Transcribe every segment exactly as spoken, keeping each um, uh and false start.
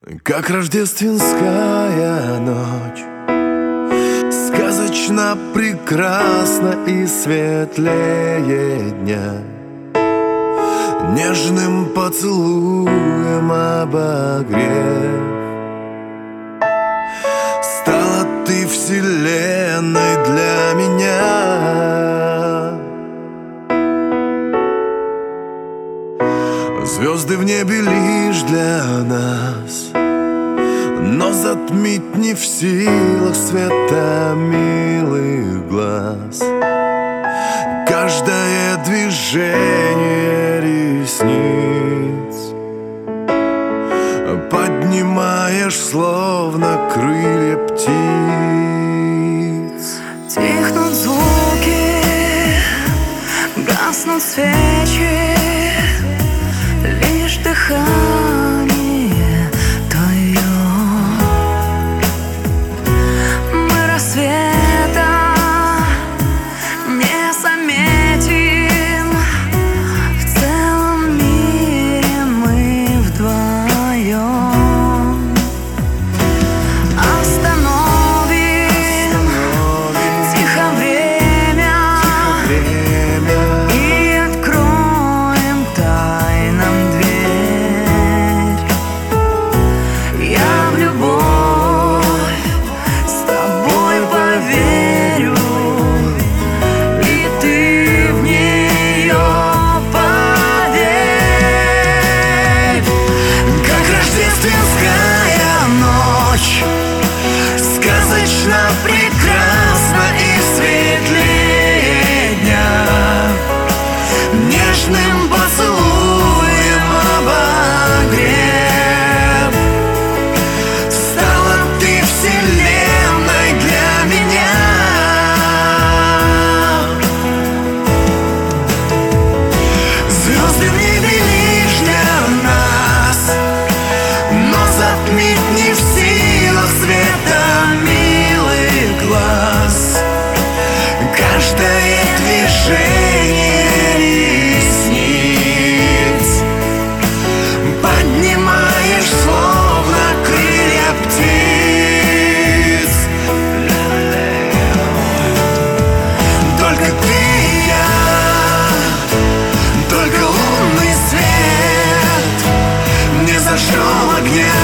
Как рождественская ночь, сказочно прекрасна и светлее дня. Нежным поцелуем обогрев, стала ты вселенной для меня. Звезды в небе лишь для нас, но затмить не в силах света милых глаз. Каждое движение ресниц поднимаешь, словно крылья птиц. Тихнут звуки, гаснут свечи, лишь дыхание твое. Мы рассвета не заметим, в целом мире мы вдвоем. Остановим тихо время и откроем тайнам дверь. Я в любовь с тобой поверю, и ты в нее поверь. Как рождественская ночь, сказочно прекрасна и светлее дня. Нежным поцелуем обогрев, стала ты вселенной для меня. Звезды в небе лишь для нас, но затмить не в силах света милых глаз. Каждое движение ресниц поднимаешь, словно крылья птиц. Только ты и я, только лунный свет, не зажжем огня.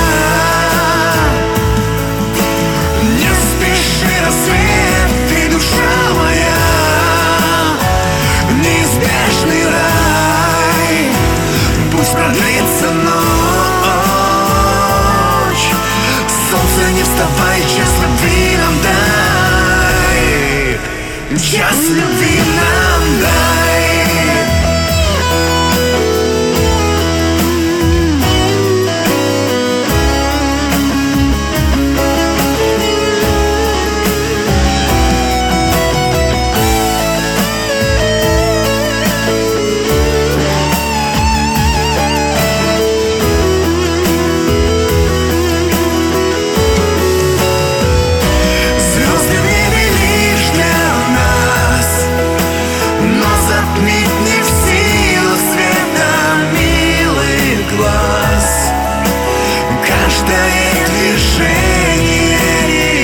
Не спеши, рассвет, ты душа моя, неизбежный рай. Пусть продлится ночь, солнце, не вставай, час любви нам дай, час любви нам дай. Звезды в небе лишь для нас, но затмить не в силах света милых глаз. Каждое движение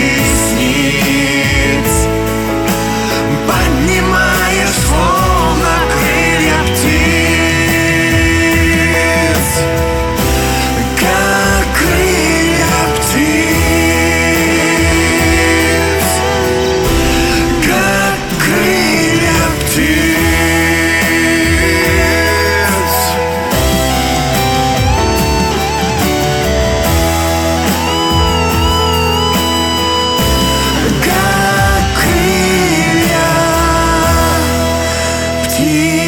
ресниц поднимаешь, словно крылья птиц. Как крылья птиц, как крылья птиц. Как крылья птиц.